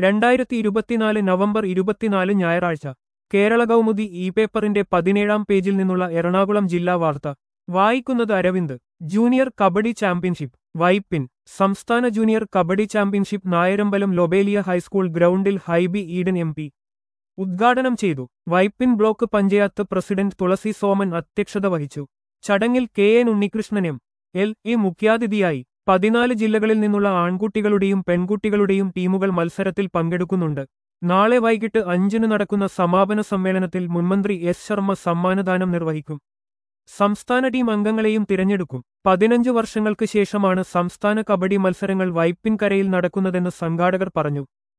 2024 November 24 ഞായറാഴ്ച Kerala Kaumudi E പേപ്പറിന്റെ 17-ാം പേജിൽ നിന്നുള്ള എറണാകുളം ജില്ലാ വാർത്ത വായിക്കുന്നത് അരവിന്ദ്. Junior kabaddi championship Vypin. സംസ്ഥാന junior kabaddi championship Nayarambalam Lobelia high school ഗ്രൗണ്ടിൽ ഹൈബി ഈഡൻ എം പി ഉദ്ഘാടനം ചെയ്തു. വൈപ്പിൻ ബ്ലോക്ക് പഞ്ചായത്ത് പ്രസിഡന്റ് തുളസി സോമൻ അധ്യക്ഷത വഹിച്ചു. ചടങ്ങിൽ K N Unnikrishnan M L A മുഖ്യാതിഥിയായി. 14 ജില്ലകളിൽ നിന്നുള്ള ആൺകുട്ടികളുടെയും പെൺകുട്ടികളുടെയും ടീമുകൾ മത്സരത്തിൽ പങ്കെടുക്കുന്നുണ്ട്. നാളെ വൈകിട്ട് 5-ന് നടക്കുന്ന സമാപന സമ്മേളനത്തിൽ മുൻമന്ത്രി എസ് ശർമ്മ സമ്മാനദാനം നിർവഹിക്കും. സംസ്ഥാന ടീം അംഗങ്ങളെയും തിരഞ്ഞെടുക്കും. 15 വർഷങ്ങൾക്ക് ശേഷമാണ് സംസ്ഥാന കബഡി മത്സരങ്ങൾ വൈപ്പിൻകരയിൽ നടക്കുന്നതെന്ന് സംഘാടകർ പറഞ്ഞു.